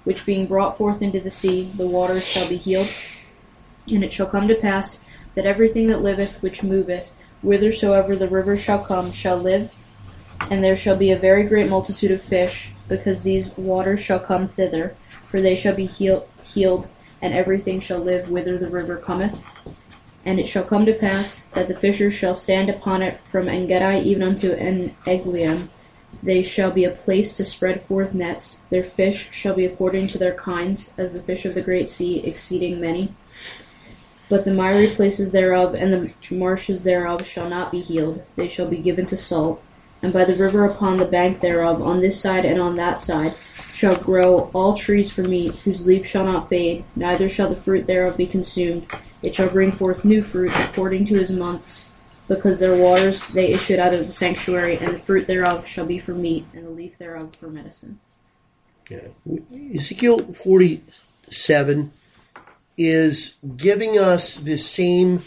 which being brought forth into the sea, the waters shall be healed. And it shall come to pass that everything that liveth which moveth, whithersoever the river shall come, shall live. And there shall be a very great multitude of fish, because these waters shall come thither, for they shall be healed, and everything shall live whither the river cometh. And it shall come to pass that the fishers shall stand upon it from Engedi even unto Eneglaim. They shall be a place to spread forth nets. Their fish shall be according to their kinds, as the fish of the great sea, exceeding many. But the miry places thereof and the marshes thereof shall not be healed. They shall be given to salt. And by the river upon the bank thereof, on this side and on that side, shall grow all trees for meat, whose leaf shall not fade, neither shall the fruit thereof be consumed. It shall bring forth new fruit according to his months, because their waters they issued out of the sanctuary, and the fruit thereof shall be for meat, and the leaf thereof for medicine. Yeah. Ezekiel 47 is giving us the same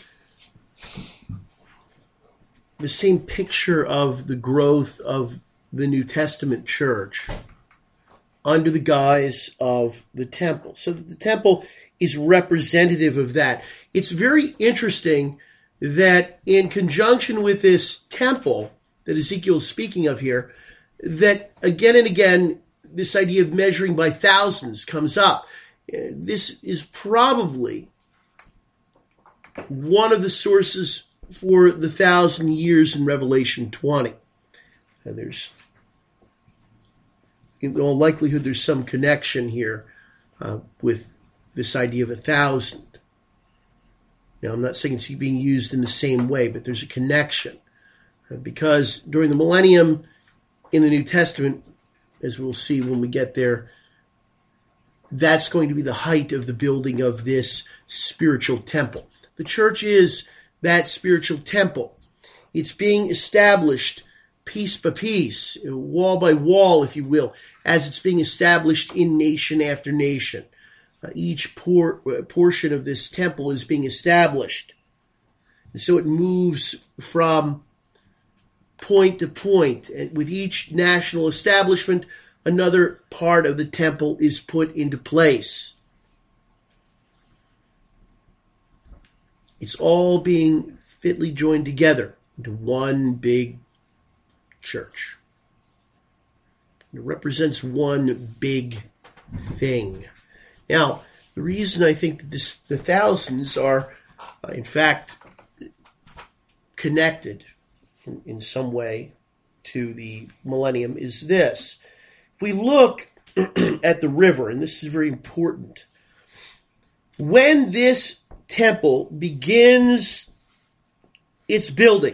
picture of the growth of the New Testament church under the guise of the temple. So the temple is representative of that. It's very interesting that in conjunction with this temple that Ezekiel is speaking of here, that again and again, this idea of measuring by thousands comes up. This is probably one of the sources for the 1,000 years in Revelation 20. And there's, in all likelihood, there's some connection here with this idea of 1,000. Now, I'm not saying it's being used in the same way, but there's a connection. Because during the millennium in the New Testament, as we'll see when we get there, that's going to be the height of the building of this spiritual temple. The church is that spiritual temple. It's being established piece by piece, wall by wall, if you will, as it's being established in nation after nation. Each portion of this temple is being established. And so it moves from point to point. And with each national establishment, another part of the temple is put into place. It's all being fitly joined together into one big church. It represents one big thing. Now, the reason I think that the thousands are, in fact, connected in some way to the millennium is this. If we look at the river, and this is very important, when this temple begins its building,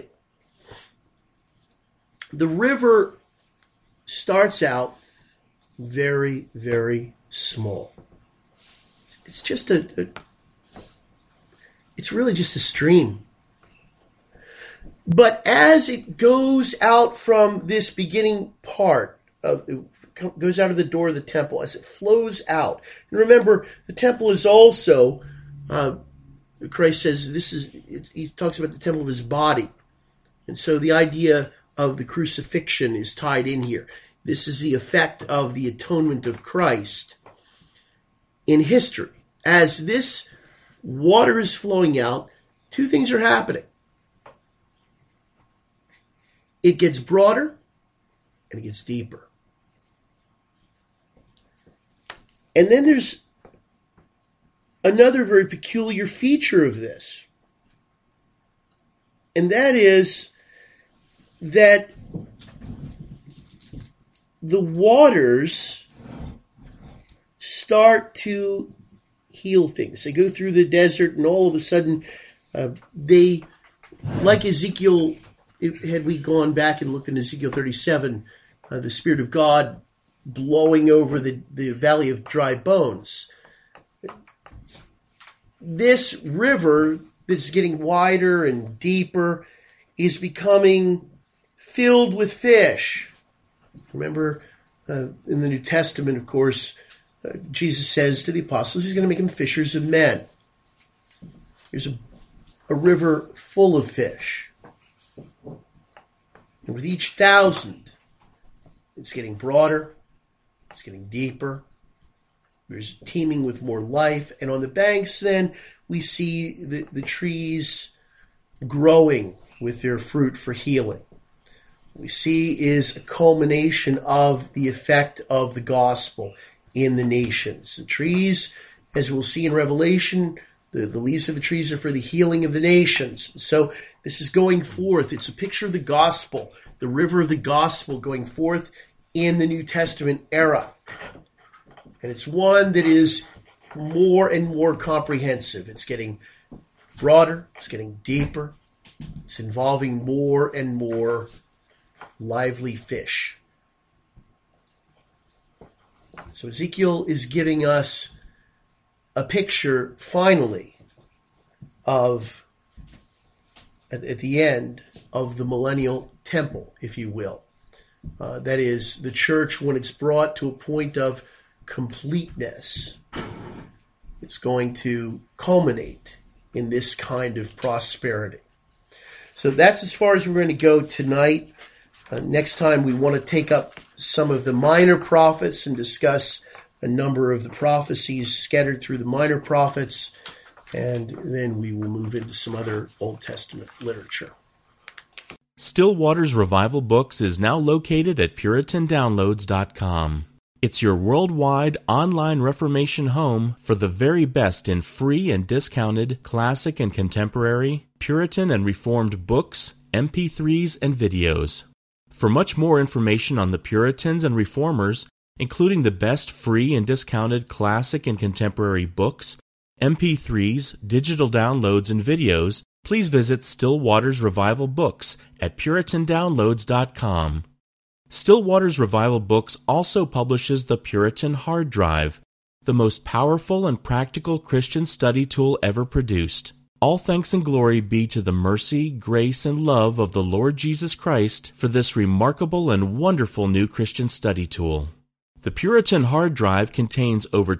the river starts out very, very small. It's just it's really just a stream. But as it goes out from this beginning part goes out of the door of the temple, as it flows out, and remember, the temple is also, Christ says, he talks about the temple of his body. And so the idea of the crucifixion is tied in here. This is the effect of the atonement of Christ in history. As this water is flowing out, two things are happening. It gets broader and it gets deeper. And then there's another very peculiar feature of this. And that is that the waters start to heal things. They go through the desert, and all of a sudden, they, like Ezekiel, had we gone back and looked in Ezekiel 37, the Spirit of God blowing over the valley of dry bones. This river that's getting wider and deeper is becoming filled with fish. Remember, in the New Testament, of course, Jesus says to the apostles, he's going to make them fishers of men. There's a river full of fish. And with each 1,000, it's getting broader, it's getting deeper, There's teeming with more life. And on the banks, then, we see the trees growing with their fruit for healing. What we see is a culmination of the effect of the gospel in the nations. The trees, as we'll see in Revelation, the leaves of the trees are for the healing of the nations. So this is going forth. It's a picture of the gospel, the river of the gospel going forth in the New Testament era. And it's one that is more and more comprehensive. It's getting broader. It's getting deeper. It's involving more and more lively fish. So Ezekiel is giving us a picture, finally, of, at the end, of the millennial temple, if you will. That is, the church, when it's brought to a point of completeness, it's going to culminate in this kind of prosperity. So that's as far as we're going to go tonight. Next time we want to take up some of the minor prophets and discuss a number of the prophecies scattered through the minor prophets, and then we will move into some other Old Testament literature. Still Waters Revival Books is now located at PuritanDownloads.com. It's your worldwide online Reformation home for the very best in free and discounted classic and contemporary, Puritan and Reformed books, MP3s, and videos. For much more information on the Puritans and Reformers, including the best free and discounted classic and contemporary books, MP3s, digital downloads, and videos, please visit Still Waters Revival Books at PuritanDownloads.com. Still Waters Revival Books also publishes the Puritan Hard Drive, the most powerful and practical Christian study tool ever produced. All thanks and glory be to the mercy, grace, and love of the Lord Jesus Christ for this remarkable and wonderful new Christian study tool. The Puritan Hard Drive contains over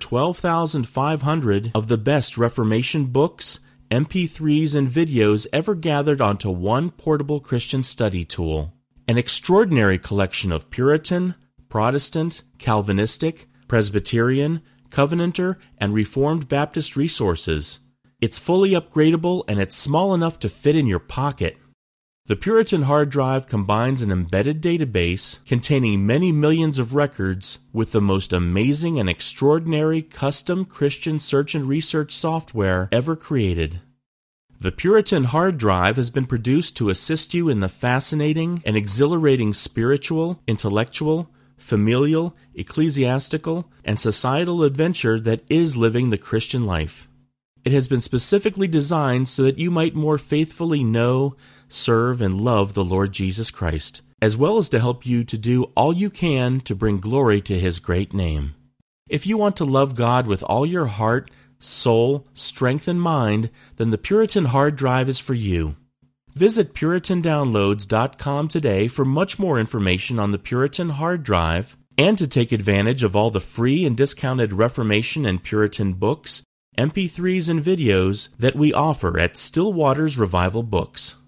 12,500 of the best Reformation books, MP3s, and videos ever gathered onto one portable Christian study tool. An extraordinary collection of Puritan, Protestant, Calvinistic, Presbyterian, Covenanter, and Reformed Baptist resources. It's fully upgradable and it's small enough to fit in your pocket. The Puritan Hard Drive combines an embedded database containing many millions of records with the most amazing and extraordinary custom Christian search and research software ever created. The Puritan Hard Drive has been produced to assist you in the fascinating and exhilarating spiritual, intellectual, familial, ecclesiastical, and societal adventure that is living the Christian life. It has been specifically designed so that you might more faithfully know, serve, and love the Lord Jesus Christ, as well as to help you to do all you can to bring glory to His great name. If you want to love God with all your heart, soul, strength, and mind, then the Puritan Hard Drive is for you. Visit PuritanDownloads.com today for much more information on the Puritan Hard Drive and to take advantage of all the free and discounted Reformation and Puritan books, MP3s, and videos that we offer at Still Waters Revival Books.